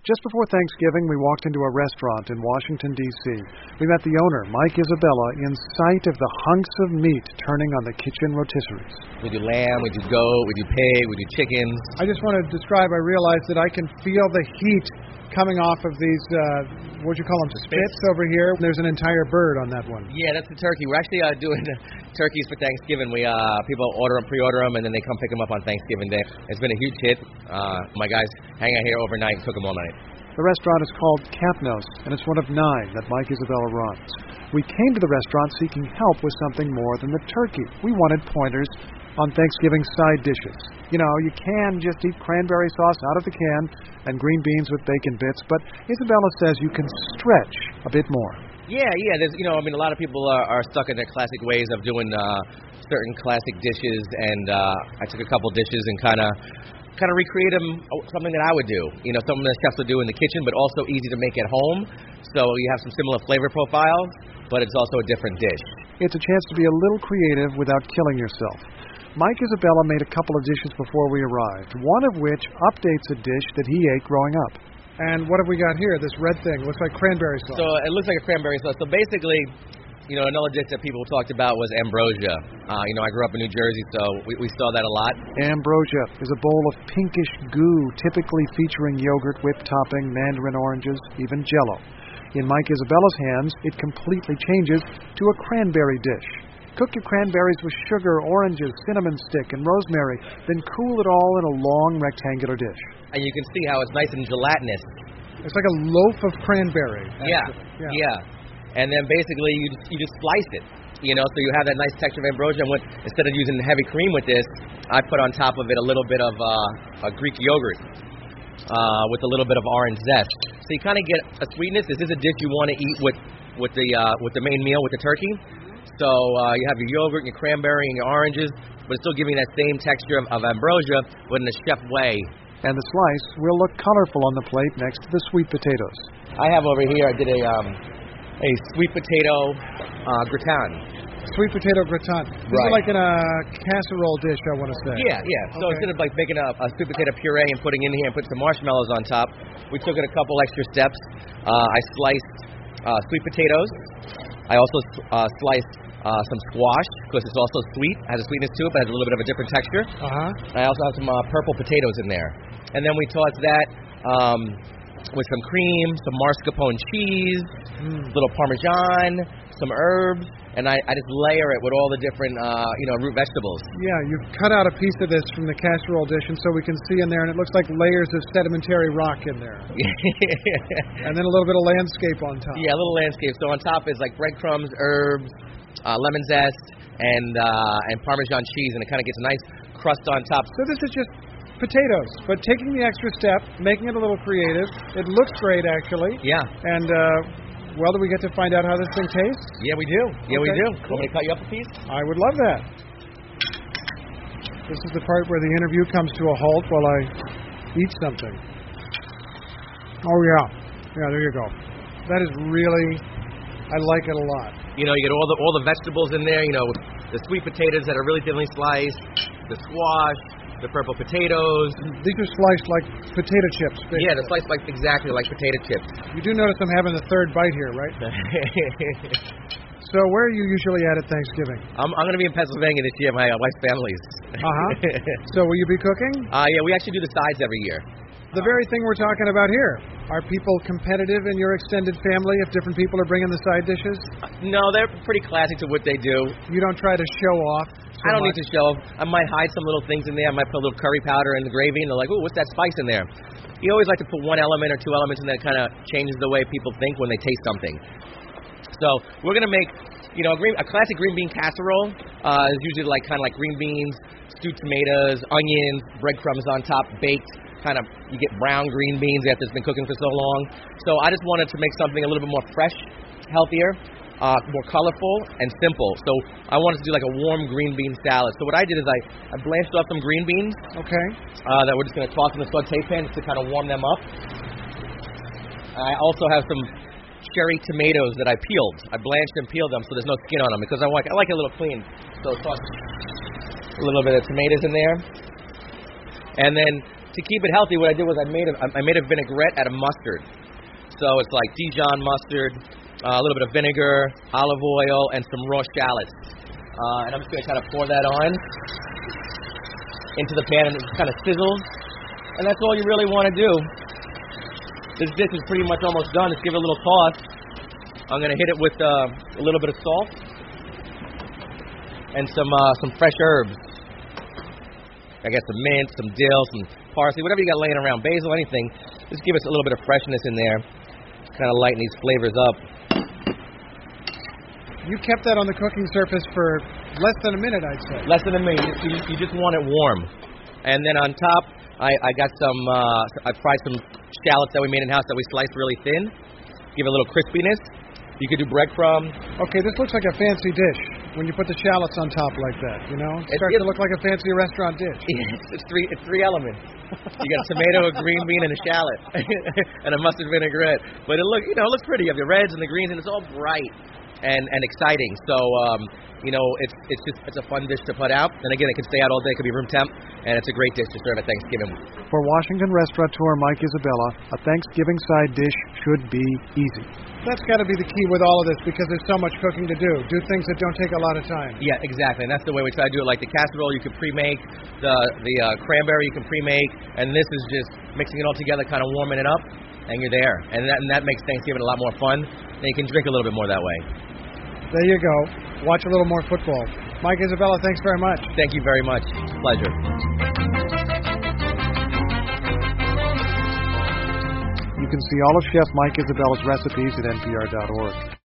Just before Thanksgiving, we walked into a restaurant in Washington, D.C. We met the owner, Mike Isabella, in sight of the hunks of meat turning on the kitchen rotisseries. We do lamb, we do goat, we do pig, we do chickens. I just want to describe, I realized that I can feel the heat coming off of these, what do you call them, spits over here. There's an entire bird on that one. Yeah, that's the turkey. We're actually doing turkeys for Thanksgiving. We people order them, pre-order them, and then they come pick them up on Thanksgiving Day. It's been a huge hit. My guys hang out here overnight and cook them all night. The restaurant is called Capnos, and it's one of 9 that Mike Isabella runs. We came to the restaurant seeking help with something more than the turkey. We wanted pointers on Thanksgiving side dishes. You know, you can just eat cranberry sauce out of the can and green beans with bacon bits, but Isabella says you can stretch a bit more. Yeah. There's, a lot of people are stuck in their classic ways of doing certain classic dishes, and I took a couple dishes and kind of recreate them, something that I would do. Something that chefs would do in the kitchen, but also easy to make at home. So you have some similar flavor profiles, but it's also a different dish. It's a chance to be a little creative without killing yourself. Mike Isabella made a couple of dishes before we arrived, one of which updates a dish that he ate growing up. And what have we got here? This red thing looks like cranberry sauce. So it looks like a cranberry sauce. So basically, another dish that people talked about was ambrosia. I grew up in New Jersey, so we saw that a lot. Ambrosia is a bowl of pinkish goo, typically featuring yogurt, whipped topping, mandarin oranges, even Jell-O. In Mike Isabella's hands, it completely changes to a cranberry dish. Cook your cranberries with sugar, oranges, cinnamon stick, and rosemary, then cool it all in a long rectangular dish. And you can see how it's nice and gelatinous. It's like a loaf of cranberry. Yeah. And then basically you just slice it, so you have that nice texture of ambrosia. And instead of using heavy cream with this, I put on top of it a little bit of a Greek yogurt with a little bit of orange zest. So you kind of get a sweetness. This is a dish you want to eat with the main meal, with the turkey. So you have your yogurt and your cranberry and your oranges, but it's still giving that same texture of ambrosia, but in a chef way. And the slice will look colorful on the plate next to the sweet potatoes. I have over here, I did a sweet potato gratin. Sweet potato gratin. This is like in a casserole dish, I want to say. Yeah. So instead of making a sweet potato puree and putting in here and putting some marshmallows on top, we took it a couple extra steps. I sliced sweet potatoes. I also sliced some squash, because it's also sweet, has a sweetness to it, but has a little bit of a different texture. I also have some purple potatoes in there. And then we toss that with some cream, some mascarpone cheese, little Parmesan, some herbs, and I just layer it with all the different root vegetables. Yeah, you've cut out a piece of this from the casserole dish, and so we can see in there, and it looks like layers of sedimentary rock in there. And then a little bit of landscape on top. Yeah, a little landscape. So on top is like breadcrumbs, herbs, lemon zest, and Parmesan cheese, and it kind of gets a nice crust on top. So this is just potatoes, but taking the extra step, making it a little creative. It looks great, actually. Yeah. And, do we get to find out how this thing tastes? Yeah, we do. Yeah, we do. Cool. Want me to cut you up a piece? I would love that. This is the part where the interview comes to a halt while I eat something. Oh, yeah. Yeah, there you go. That is really, I like it a lot. You get all the vegetables in there, the sweet potatoes that are really thinly sliced, the squash, the purple potatoes. These are sliced like potato chips. Basically. Yeah, they're sliced exactly like potato chips. You do notice I'm having the third bite here, right? So where are you usually at Thanksgiving? I'm going to be in Pennsylvania this year. My wife's family's. So will you be cooking? Yeah, we actually do the sides every year. The very thing we're talking about here. Are people competitive in your extended family if different people are bringing the side dishes? No, they're pretty classic to what they do. You don't try to show off? I don't need to show. I might hide some little things in there. I might put a little curry powder in the gravy, and they're like, ooh, what's that spice in there? You always like to put one element or two elements in that kind of changes the way people think when they taste something. So we're going to make, a classic green bean casserole is usually kind of like green beans, stewed tomatoes, onions, breadcrumbs on top, baked. You get brown green beans after it's been cooking for so long. So I just wanted to make something a little bit more fresh, healthier, more colorful, and simple. So I wanted to do like a warm green bean salad. So what I did is I blanched off some green beans. Okay. That we're just going to toss in the saute pan to kind of warm them up. I also have some cherry tomatoes that I peeled. I blanched and peeled them so there's no skin on them because I like it a little clean. So toss a little bit of tomatoes in there. And then to keep it healthy, what I did was I made a vinaigrette out of mustard. So it's like Dijon mustard, a little bit of vinegar, olive oil, and some raw shallots. And I'm just going to kind of pour that on into the pan, and it kind of sizzles. And that's all you really want to do. This dish is pretty much almost done. Let's give it a little toss. I'm going to hit it with a little bit of salt and some fresh herbs. I got some mint, some dill, some parsley, whatever you got laying around, basil, anything. Just give us a little bit of freshness in there. Kind of lighten these flavors up. You kept that on the cooking surface for less than a minute, I'd say. Less than a minute. You just want it warm. And then on top, I got some, I fried some shallots that we made in-house that we sliced really thin. Give it a little crispiness. You could do breadcrumbs. Okay, this looks like a fancy dish when you put the shallots on top like that, you know? It starts to look like a fancy restaurant dish. It's three elements. You got a tomato, a green bean, and a shallot, and a mustard vinaigrette. But it looks pretty. You have the reds and the greens, and it's all bright and exciting. So, it's a fun dish to put out. And again, it can stay out all day. It could be room temp, and it's a great dish to serve at Thanksgiving. For Washington restaurateur Mike Isabella, a Thanksgiving side dish should be easy. That's got to be the key with all of this, because there's so much cooking to do. Do things that don't take a lot of time. Yeah, exactly. And that's the way we try to do it. Like the casserole, you can pre-make. The cranberry, you can pre-make. And this is just mixing it all together, kind of warming it up, and you're there. And that makes Thanksgiving a lot more fun. And you can drink a little bit more that way. There you go. Watch a little more football. Mike Isabella, thanks very much. Thank you very much. Pleasure. You can see all of Chef Mike Isabella's recipes at npr.org.